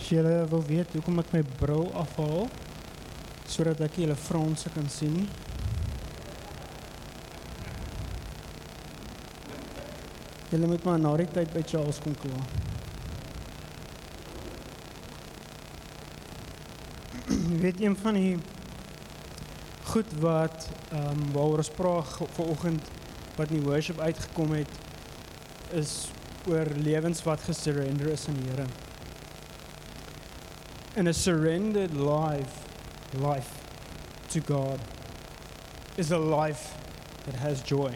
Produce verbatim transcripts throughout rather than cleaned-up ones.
As julle wil weet hoekom ek my bril afhaal, sodat ek julle fronse kan sien. Julle moet maar na die tyd by Charles kom kla. Jy weet, een van die goed wat um, waaroor ons praat vanoggend wat in die worship uitgekom het, is oor lewens wat gesurrender is aan die Here. And a surrendered life, life to God is a life that has joy.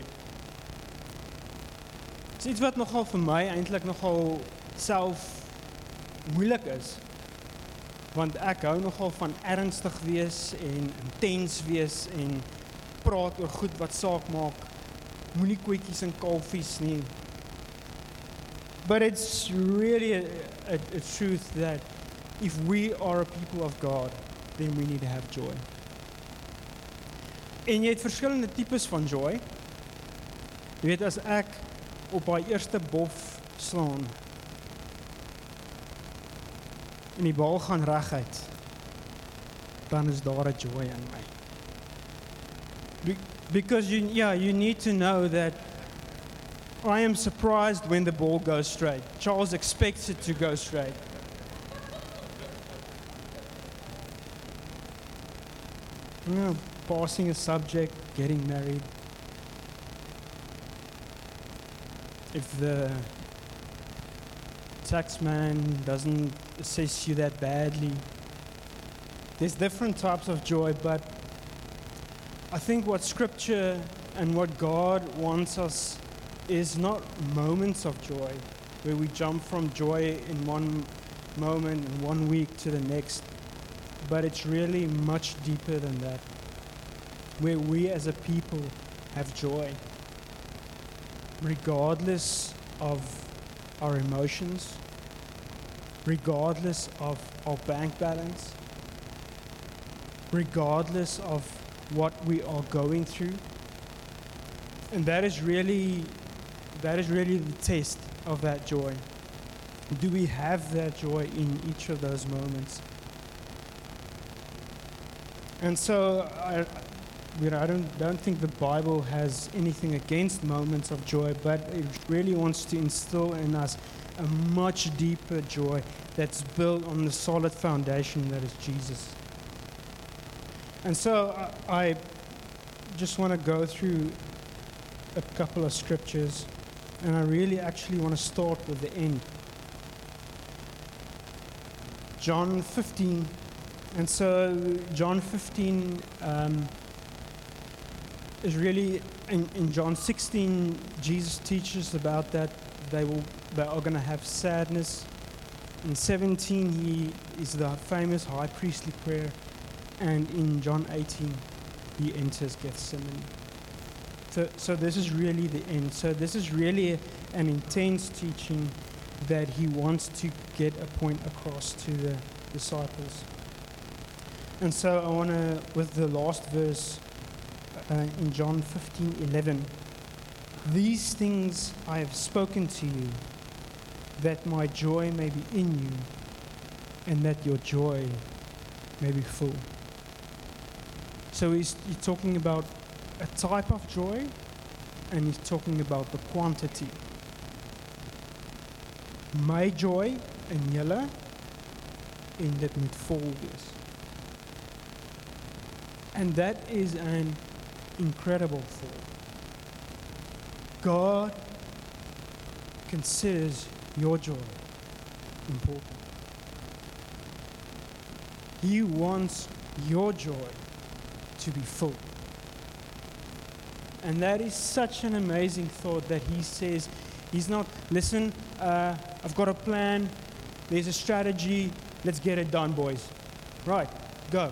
Dit is iets wat nogal vir my eintlik nogal self moeilik is. Want ek hou nogal van ernstig wees en intens wees en praat oor goed wat saak maak. Moenie koetjies en kalfies nie. But it's really a, a, a truth that if we are a people of God, then we need to have joy. En jy het verskillende tipes van joy. Jy weet, as ek op haar eerste bof slaan en die bal gaan reguit, dan is daar 'n joy in my. Be- because you, yeah, you need to know that I am surprised when the ball goes straight. Charles expects it to go straight. You know, passing a subject, getting married. If the taxman doesn't assess you that badly. There's different types of joy, but I think what Scripture and what God wants us is not moments of joy, where we jump from joy in one moment, in one week to the next, but it's really much deeper than that, where we as a people have joy, regardless of our emotions, regardless of our bank balance, regardless of what we are going through. And that is really, that is really the test of that joy. Do we have that joy in each of those moments? And so I, you know, I don't, don't think the Bible has anything against moments of joy, but it really wants to instill in us a much deeper joy that's built on the solid foundation that is Jesus. And so I, I just want to go through a couple of scriptures, and I really actually want to start with the end. John fifteen. And so John fifteen um, is really, in, in John sixteen, Jesus teaches about that they will they are going to have sadness. In seventeen, he is the famous high priestly prayer, and in John eighteen, he enters Gethsemane. So, so this is really the end. So this is really a, an intense teaching that he wants to get a point across to the disciples. And so I want to, with the last verse uh, in John fifteen eleven, these things I have spoken to you, that my joy may be in you, and that your joy may be full. So he's, he's talking about a type of joy, and he's talking about the quantity. My joy in julle, en dit moet vol wees. And that is an incredible thought. God considers your joy important. He wants your joy to be full. And that is such an amazing thought that he says, he's not, listen, uh, I've got a plan, there's a strategy, let's get it done, boys. Right, go.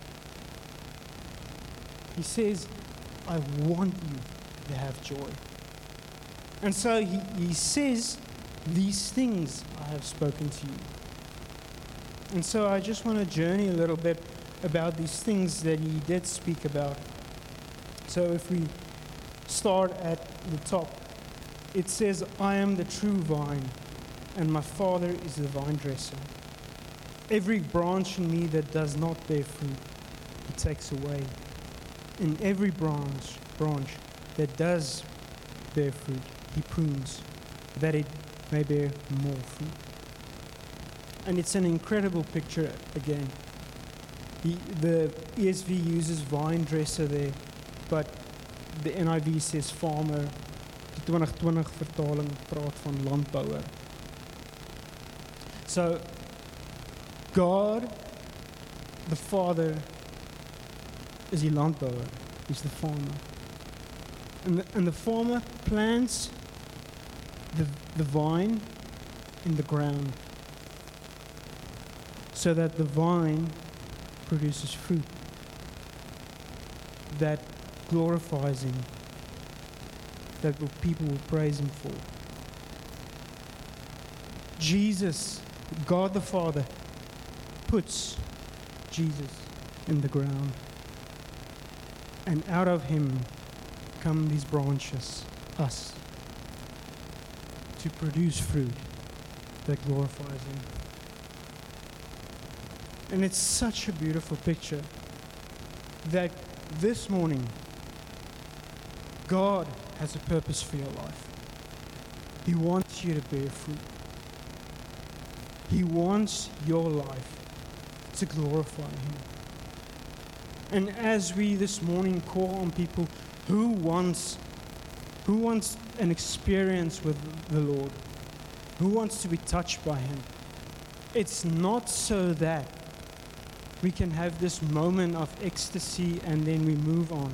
He says, I want you to have joy. And so he, he says, these things I have spoken to you. And so I just want to journey a little bit about these things that he did speak about. So if we start at the top, it says, I am the true vine, and my Father is the vine dresser. Every branch in me that does not bear fruit, He takes away. In every branch, branch that does bear fruit, He prunes, that it may bear more fruit. And it's an incredible picture again. He, the E S V uses vine dresser there, but the N I V says farmer. Die twenty twenty vertaling praat van landbouer. So, God, the Father, is die landbouwer. He's the farmer. And the, and the farmer plants the, the vine in the ground so that the vine produces fruit that glorifies Him, that will, people will praise Him for. Jesus, God the Father, puts Jesus in the ground, and out of Him come these branches, us, to produce fruit that glorifies Him. And it's such a beautiful picture that this morning, God has a purpose for your life. He wants you to bear fruit. He wants your life to glorify Him. And as we this morning call on people who wants, who wants an experience with the Lord, who wants to be touched by Him, it's not so that we can have this moment of ecstasy and then we move on.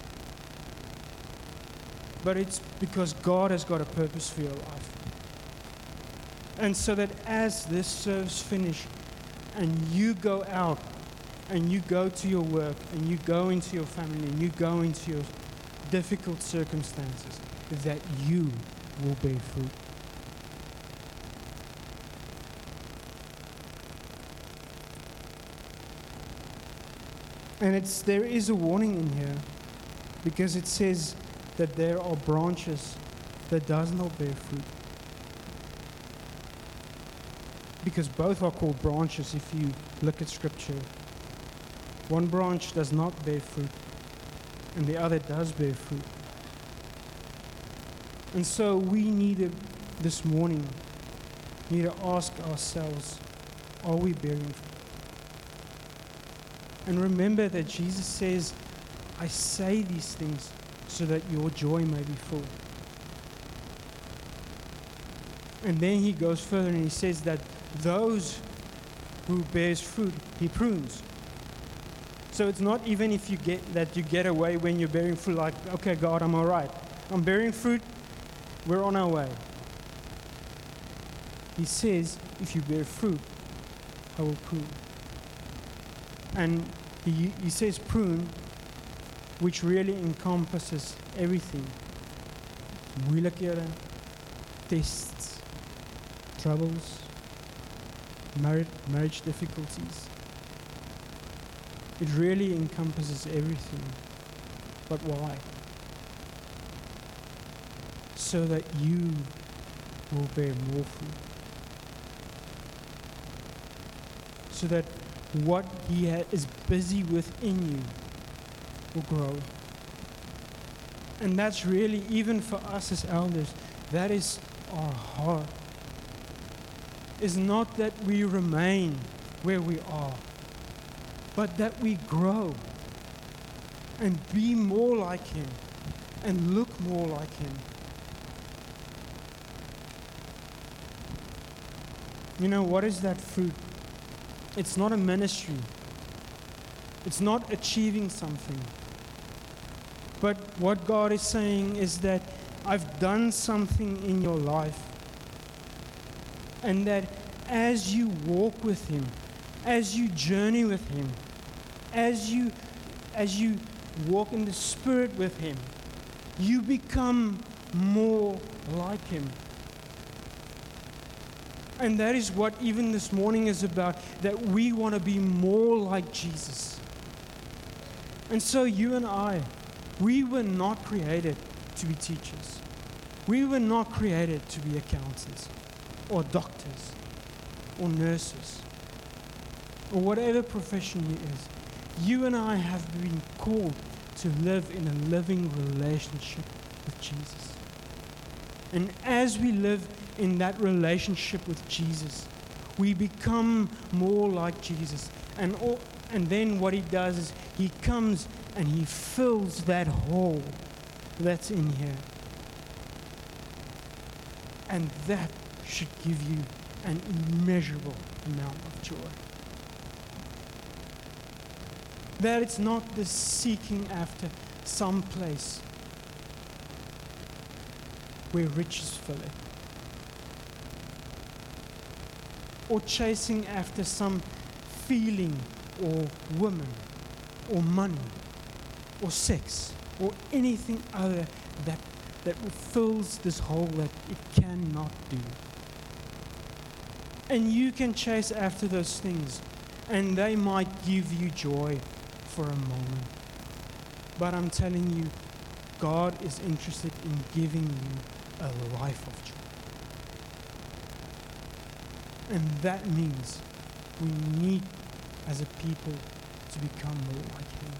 But it's because God has got a purpose for your life. And so that as this service finishes and you go out and you go to your work and you go into your family and you go into your difficult circumstances, that you will bear fruit. And it's there is a warning in here, because it says that there are branches that does not bear fruit. Because both are called branches if you look at Scripture. One branch does not bear fruit, and the other does bear fruit. And so we need to, this morning, need to ask ourselves, are we bearing fruit? And remember that Jesus says, I say these things so that your joy may be full. And then he goes further and he says that those who bears fruit, he prunes. So it's not even if you get that you get away when you're bearing fruit, like, okay, God, I'm all right. I'm bearing fruit, we're on our way. He says, if you bear fruit, I will prune. And he, he says prune, which really encompasses everything. Moeilikhede, tests, troubles, marriage, marriage difficulties. It really encompasses everything. But why? So that you will bear more fruit. So that what He ha- is busy within you will grow. And that's really, even for us as elders, that is our heart. Is not that we remain where we are, but that we grow and be more like Him and look more like Him. You know, what is that fruit? It's not a ministry. It's not achieving something. But what God is saying is that I've done something in your life. And that as you walk with Him, as you journey with Him, as you, as you walk in the Spirit with Him, you become more like Him. And that is what even this morning is about, that we want to be more like Jesus. And so you and I, we were not created to be teachers. We were not created to be accountants or doctors or nurses. or whatever profession he is, you and I have been called to live in a living relationship with Jesus. And as we live in that relationship with Jesus, we become more like Jesus. And all, and then what he does is he comes and he fills that hole that's in here. And that should give you an immeasurable amount of joy. That it's not the seeking after some place where riches fill it, or chasing after some feeling or woman or money or sex or anything other that that fills this hole that it cannot do. And you can chase after those things, and they might give you joy for a moment. But I'm telling you, God is interested in giving you a life of joy. And that means we need, as a people, to become more like Him.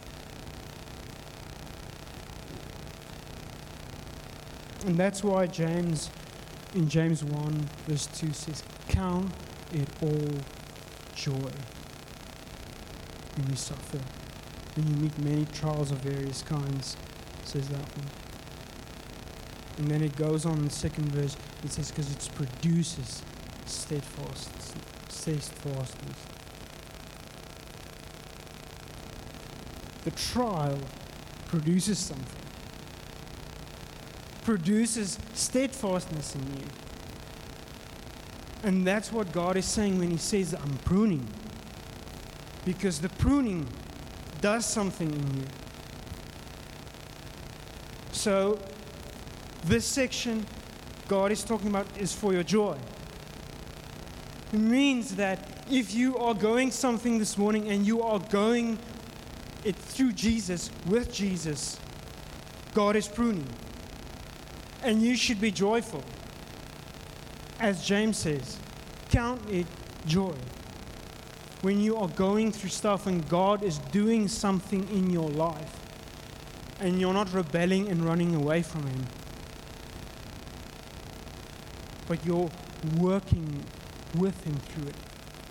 And that's why James, in James one, verse two says, count it all joy when you suffer, when you meet many trials of various kinds, says that one. And then it goes on in the second verse, it says, because it produces steadfast, steadfastness. The trial produces something. Produces steadfastness in you. And that's what God is saying when He says, I'm pruning. Because the pruning does something in you. So, this section God is talking about is for your joy. It means that if you are going something this morning and you are going it through Jesus, with Jesus, God is pruning. And you should be joyful. As James says, count it joy. When you are going through stuff and God is doing something in your life and you're not rebelling and running away from Him, but you're working with Him through it.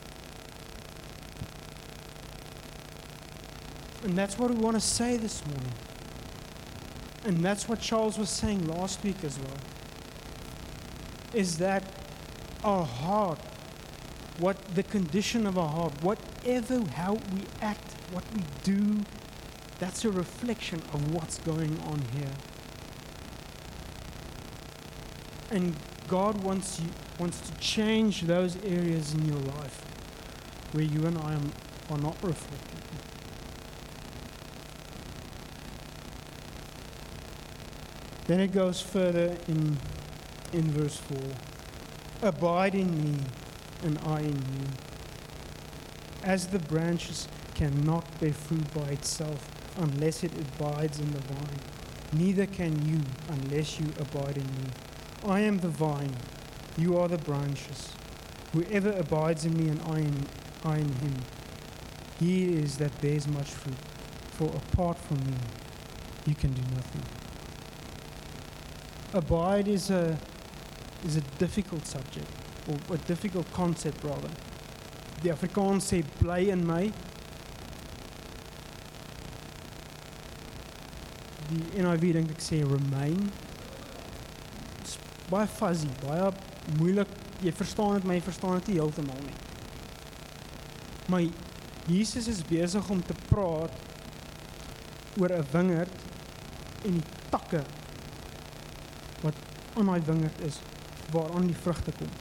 And that's what we want to say this morning. And that's what Charles was saying last week as well. Is that our heart, what the condition of our heart, whatever, how we act, what we do, that's a reflection of what's going on here. And God wants you wants to change those areas in your life where you and I are not reflecting. Then it goes further in, in verse four. Abide in me, and I in you. As the branches cannot bear fruit by itself unless it abides in the vine, neither can you unless you abide in me. I am the vine, you are the branches. Whoever abides in me and I in, I in him, he it is that bears much fruit. For apart from me, you can do nothing. Abide is a is a difficult subject, or a difficult concept rather. Die Afrikaans sê bly in my. Die N I V dink ek sê remain. It's baie fuzzy, baie moeilik. Jy verstaan dit, maar jy verstaan dit nie heeltemal nie. Maar Jesus is besig om te praat oor 'n wingerd en die takke wat aan daai wingerd is, waaraan die vrugte kom.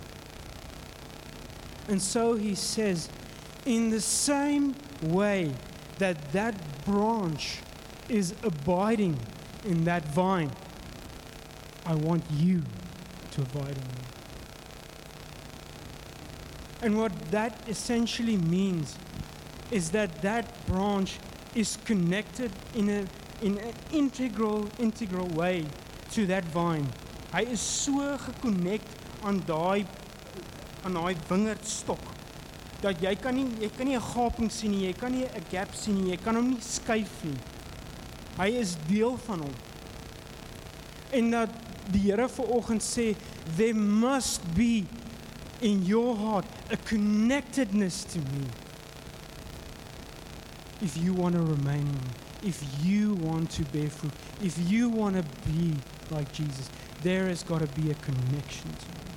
And so he says, in the same way that that branch is abiding in that vine, I want you to abide in me. And what that essentially means is that that branch is connected in a in an integral integral way to that vine. Hy is so geconnect aan daai aan daai wingerdstok dat jy kan nie jy kan nie 'n gaping sien nie, jy kan nie 'n gap sien nie, jy kan hom nie skuif nie. Hy is deel van hom. En dat die Here vanoggend sê, there must be in your heart a connectedness to me. If you want to remain in me, if you want to bear fruit, if you want to be like Jesus, there has got to be a connection to me.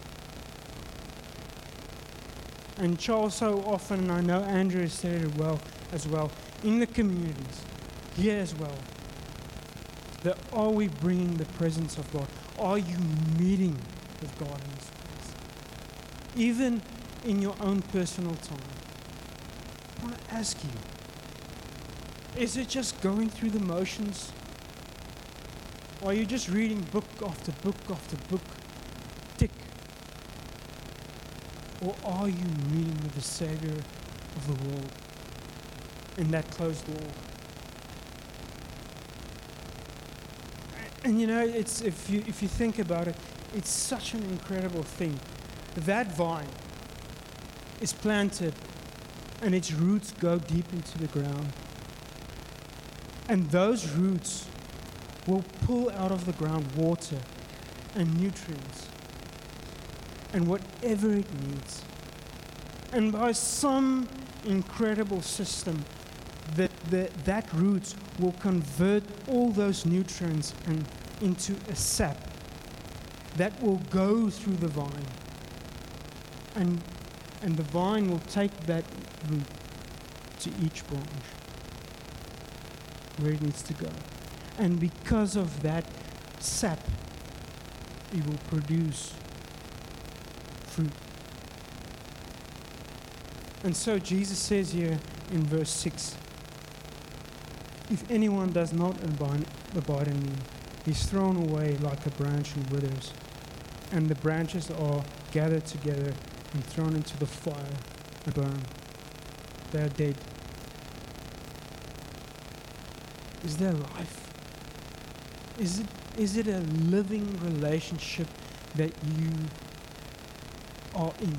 And Charles so often, and I know Andrew has said it well as well, in the communities, here as well, that are we bringing the presence of God? Are you meeting with God in this place? Even in your own personal time. I want to ask you, is it just going through the motions? Or are you just reading book after book after book? Tick. Or are you meeting with the Savior of the world in that closed door? And you know, it's if you if you think about it, it's such an incredible thing. That vine is planted and its roots go deep into the ground. And those roots will pull out of the ground water and nutrients and whatever it needs. And by some incredible system, that the, that root will convert all those nutrients and into a sap that will go through the vine. And, and the vine will take that root to each branch where it needs to go. And because of that sap, it will produce fruit. And so Jesus says here in verse six, if anyone does not abide, abide in me, he's thrown away like a branch and withers, and the branches are gathered together and thrown into the fire and burned. They are dead. Is there life? Is it, is it a living relationship that you are in?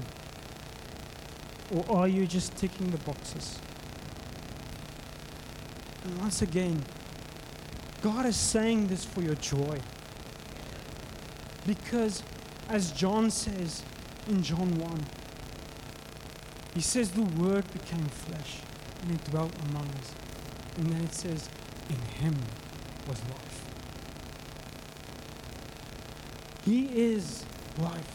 Or are you just ticking the boxes? And once again, God is saying this for your joy. Because as John says in John one, he says the Word became flesh and it dwelt among us. And then it says, in Him was life. He is life.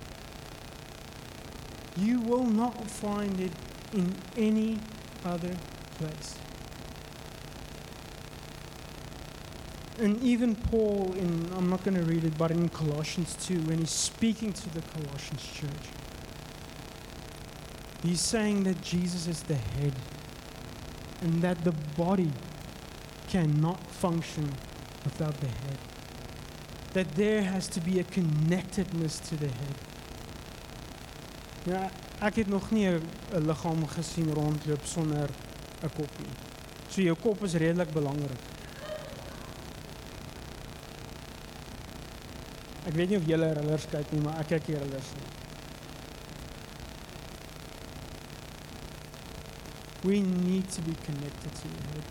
You will not find it in any other place. And even Paul, in I'm not going to read it, but in Colossians two, when he's speaking to the Colossians church, he's saying that Jesus is the head and that the body cannot function without the head. That there has to be a connectedness to the head. Ja, ek het nog nie 'n liggaam gesien rondloop sonder 'n kop nie. So jou kop is redelik belangrik. Ek weet nie of julle rillers kyk nie, maar ek kyk nie rillers nie. We need to be connected to the head.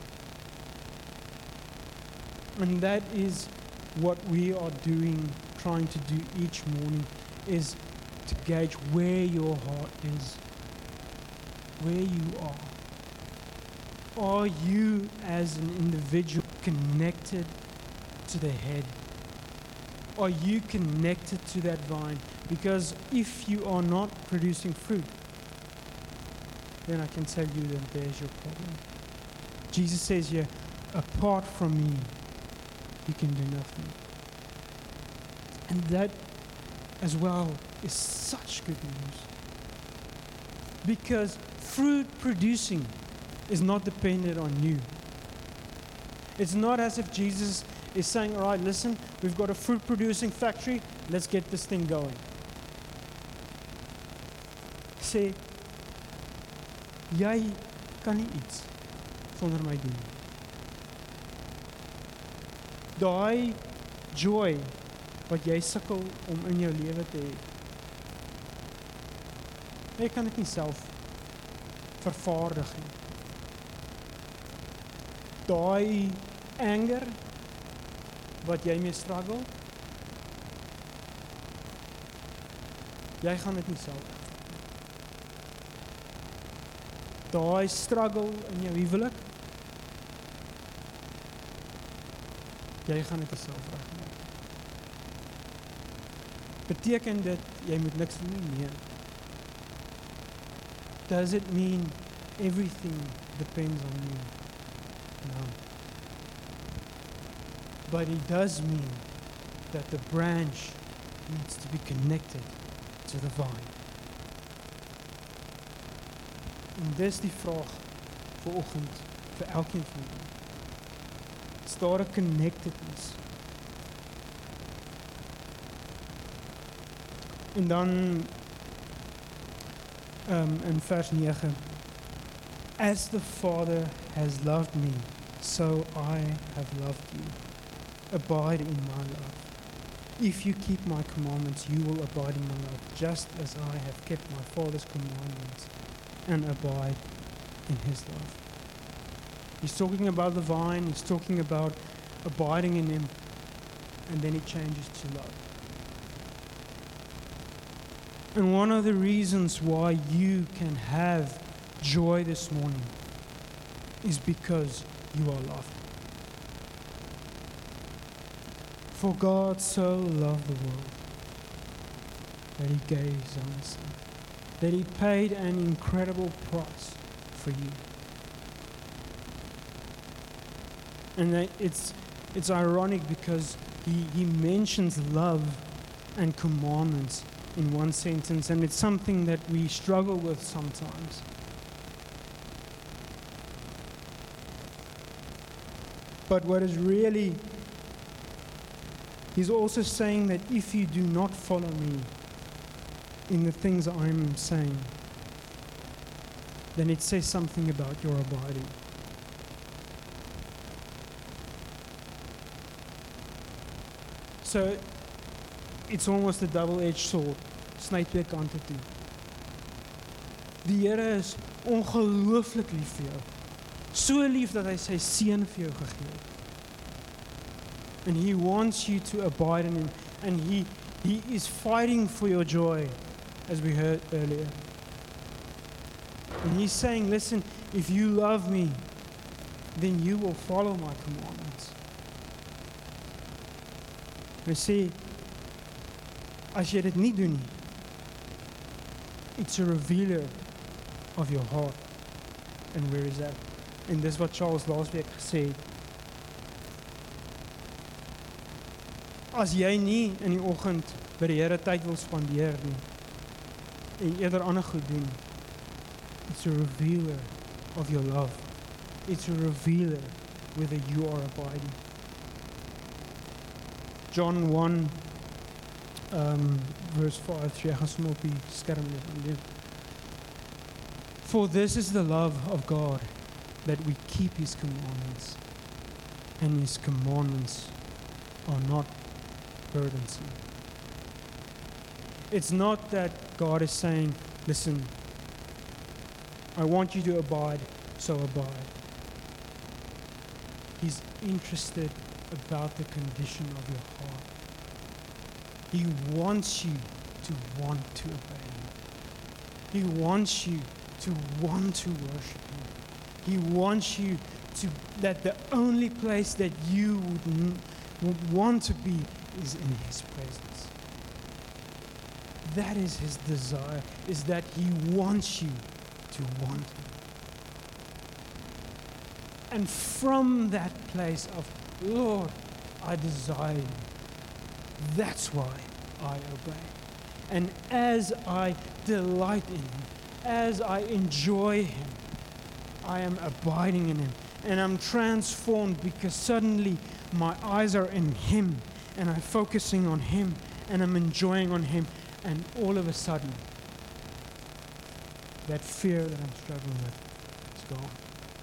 And that is what we are doing, trying to do each morning, is to gauge where your heart is, where you are. Are you as an individual connected to the head? Are you connected to that vine? Because if you are not producing fruit, then I can tell you that there's your problem. Jesus says here, apart from me, you can do nothing. And that as well is such good news. Because fruit producing is not dependent on you. It's not as if Jesus is saying, all right, listen, we've got a fruit producing factory, let's get this thing going. Sê, jy kan nie iets sonder my doen. Daai joy wat jy sukkel om in jou lewe te hê. Jy kan dit nie self vervaardig nie. Daai anger wat jy mee struggle, jy gaan dit nie self regmaak nie. Daai struggle in jou huwelik, jy gaan dit self regmaak. Beteken dit jy moet niks doen nie? Nee. Does it mean everything depends on you? No. But it does mean that the branch needs to be connected to the vine. En dis die vraag vir oggend vir elkeen van ons. Is daar 'n connectedness? En dan um, in vers nine, as the Father has loved me, so I have loved you. Abide in my love. If you keep my commandments, you will abide in my love, just as I have kept my Father's commandments and abide in his love. He's talking about the vine, he's talking about abiding in him, and then he changes to love. And one of the reasons why you can have joy this morning is because you are loved. For God so loved the world that he gave his own son, that he paid an incredible price for you. And that it's it's ironic because he, he mentions love and commandments in one sentence, and it's something that we struggle with sometimes. But what is really, he's also saying that if you do not follow me in the things I'm saying, then it says something about your abiding. So it's almost a double-edged sword. Sny twee kante toe. Die Here is ongelooflik lief vir jou. So lief dat hy sy seun vir jou gegee het. And he wants you to abide in him, and he he is fighting for your joy, as we heard earlier. And he's saying, listen, if you love me, then you will follow my commandments. Hy sê, as jy dit nie doen nie, it's a revealer of your heart. And where is that? En dis wat Charles laas week gesê het. As jy nie in die oggend by die Here tyd wil spandeer nie, en eerder ander goed doen, it's a revealer of your love. It's a revealer whether you are abiding. John one, um, verse five, jy gaan sommer op die skerm lees. For this is the love of God, that we keep his commandments, and his commandments are not burdensome. It's not that God is saying, listen, I want you to abide, so abide. He's interested about the condition of your heart. He wants you to want to obey him. He wants you to want to worship him. He wants you to, that the only place that you would, n- would want to be is in his presence. That is his desire, is that he wants you to want him. And from that place of, Lord, I desire you, that's why I obey. And as I delight in him, as I enjoy him, I am abiding in him. And I'm transformed because suddenly my eyes are in him, and I'm focusing on him, and I'm enjoying on him, and all of a sudden, that fear that I'm struggling with is gone.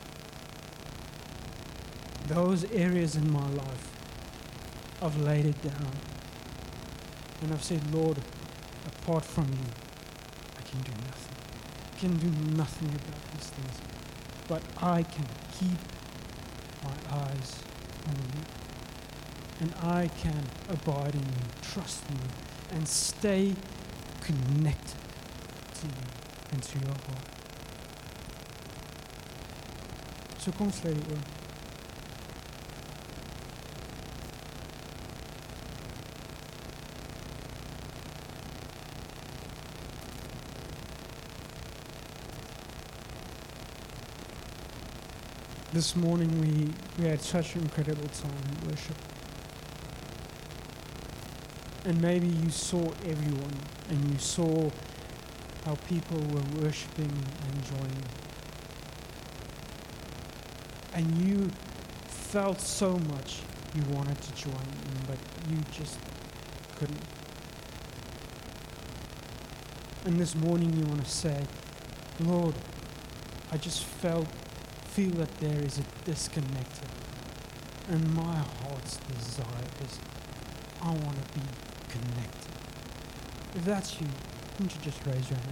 Those areas in my life, I've laid it down. And I've said, Lord, apart from you, I can do nothing. can do nothing about these things, but I can keep my eyes on you. And I can abide in you, trust in you, and stay connected to you and to your heart. So kom sluit die oor. This morning we, we had such an incredible time in worship. And maybe you saw everyone and you saw how people were worshiping and enjoying. And you felt so much you wanted to join in, but you just couldn't. And this morning you want to say, Lord, I just felt, feel that there is a disconnect. And my heart's desire is, I want to be connected. If that's you, wouldn't you just raise your hand?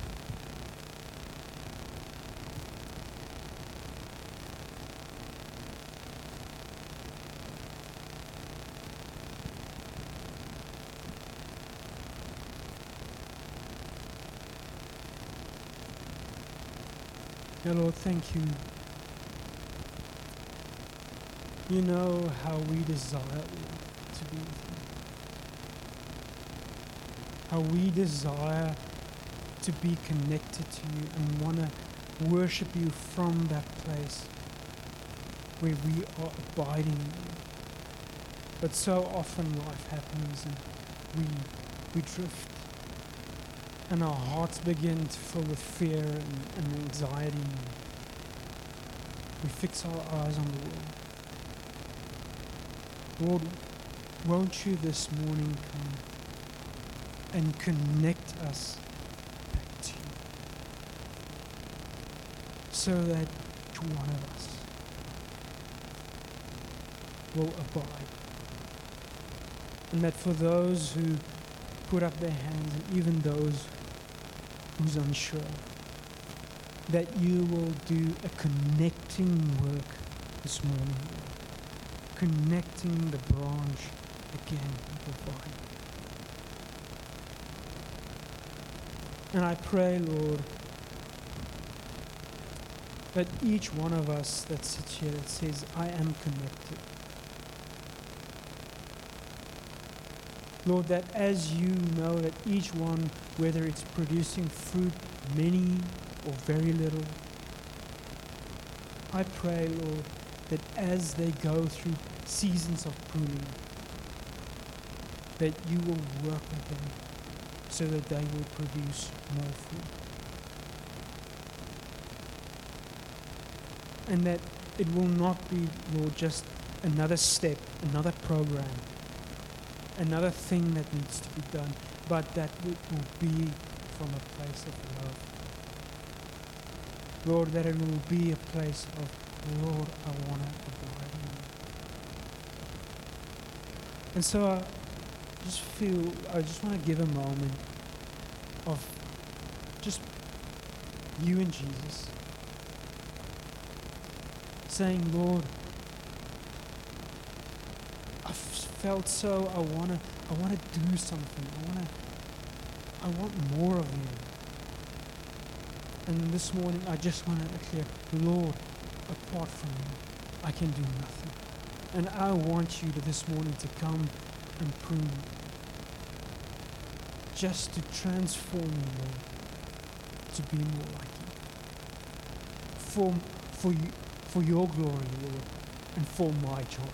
Dear Lord, thank you. You know how we desire to be with you. How we desire to be connected to you and want to worship you from that place where we are abiding in you. But so often life happens and we, we drift. And our hearts begin to fill with fear and, and anxiety. We fix our eyes on the world. Lord, won't you this morning come and connect us back to you, so that each one of us will abide. And that for those who put up their hands, and even those who's unsure, that you will do a connecting work this morning, connecting the branch again with the vine. And I pray, Lord, that each one of us that sits here that says, I am connected, Lord, that as you know that each one, whether it's producing fruit, many or very little, I pray, Lord, that as they go through seasons of pruning, that you will work with them so that they will produce more fruit. And that it will not be, Lord, just another step, another program, another thing that needs to be done, but that it will be from a place of love. Lord, that it will be a place of, Lord, I want to abide in you. And so I just feel, I just want to give a moment of just you and Jesus saying, Lord, I've felt so, I want to, I want to do something. I want to, I want more of you. And this morning, I just want to declare, Lord, apart from you, I can do nothing. And I want you to this morning to come and prune, just to transform me, Lord, to be more like you. For, for you, for your glory, Lord, and for my joy.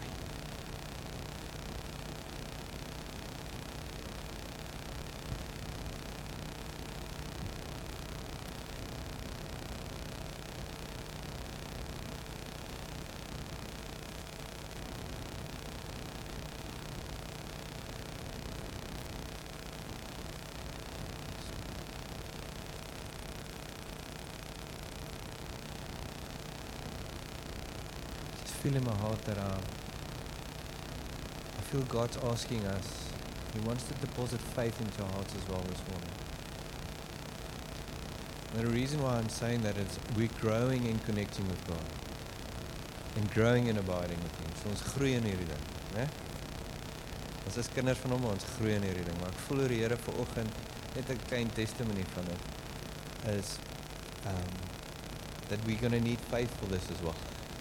Feel in my heart that uh, I feel God's asking us, He wants to deposit faith into our hearts as well this morning. And the reason why I'm saying that is we're growing in connecting with God. And growing in abiding with Him. So ons groei in hierdie ding, né? Ons is kinders van Hom, ons groei in hierdie ding. Maar ek voel oor die Here vanoggend net 'n klein testimony van dit is um, that we're going to need faith for this as well.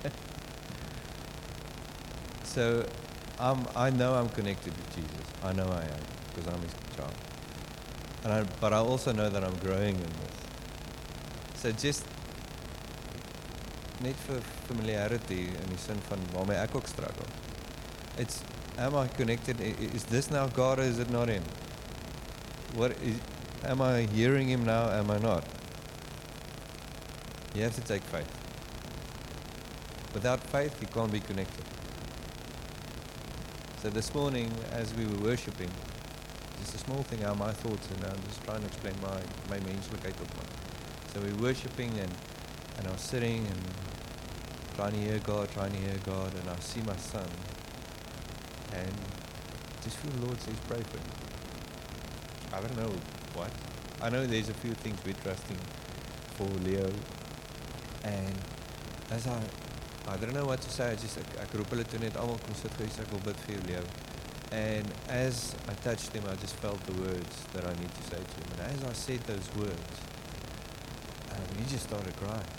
So um, I know I'm connected with Jesus. I know I am because I'm His child. And I, but I also know that I'm growing in this. So just net vir familiarity in die sin van waarmee ek ook struggle. It's, am I connected? Is this now God or is it not Him? What is, am I hearing Him now? Am I not? You have to take faith. Without faith, you can't be connected. So this morning, as we were worshipping, just a small thing how my thoughts, and I'm just trying to explain my my menselijkheid op my. So we're worshipping and and I was sitting and trying to hear God, trying to hear God, and I see my son, and just feel the Lord says, pray for him. I don't know what. I know there's a few things we're trusting for Leo, and as I, I don't know what to say, I just, ek, ek roep hulle toe net almal kom sit gewees, ek wil bid vir jou Leo. And as I touched him, I just felt the words that I need to say to him. And as I said those words, um, he just started crying.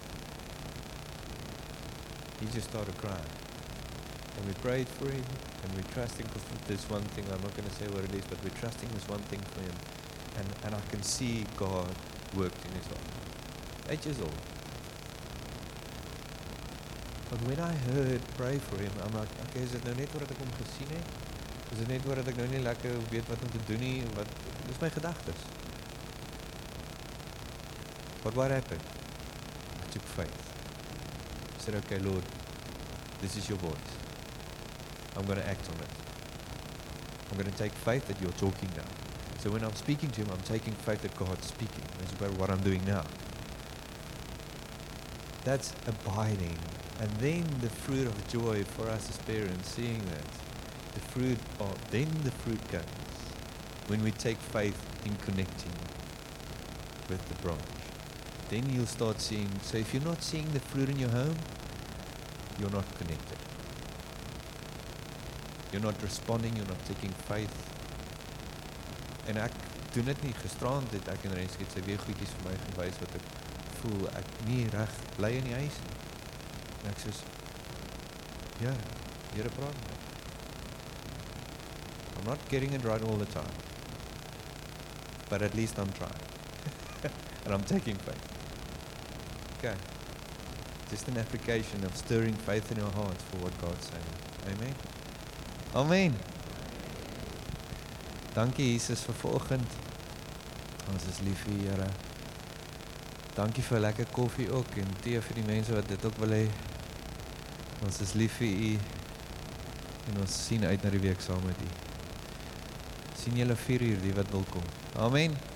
He just started crying. And we prayed for him, and we're trusting for this one thing. I'm not going to say what it is, but we're trusting this one thing for him. And, and I can see God worked in his heart. Eight years old. But when I heard pray for him, I'm like, okay, is it nou net wat ek hom gesien het? Is dit net wat ek nou nie lekker weet wat om te doen nie? Wat, dis my gedagtes. But what happened? I took faith. I said, okay, Lord, this is your voice. I'm going to act on it. I'm going to take faith that you're talking now. So when I'm speaking to him, I'm taking faith that God's speaking. That's about what I'm doing now. That's abiding. And then the fruit of joy for us as parents, seeing that. The fruit of, then the fruit comes when we take faith in connecting with the branch. Then you'll start seeing, so if you're not seeing the fruit in your home, you're not connected. You're not responding, you're not taking faith. En ek doen dit nie gisterand het ek en Renske het sy weer goedjies vir my gewys wat ek voel ek nie reg bly in die huis nie. En ek sê, ja, Here praat met my. I'm not getting it right all the time, but at least I'm trying. And I'm taking faith. Okay. Just an application of stirring faith in our hearts for what God's saying. Amen. Amen. Dankie Jesus vir vanoggend. Ons is lief vir U, Here. Dankie vir lekker koffie ook en tee vir die mense wat dit ook wil hê. Ons is lief vir U en ons sien uit na die week saam met U. Sien julle vier uur die wat wil kom. Amen.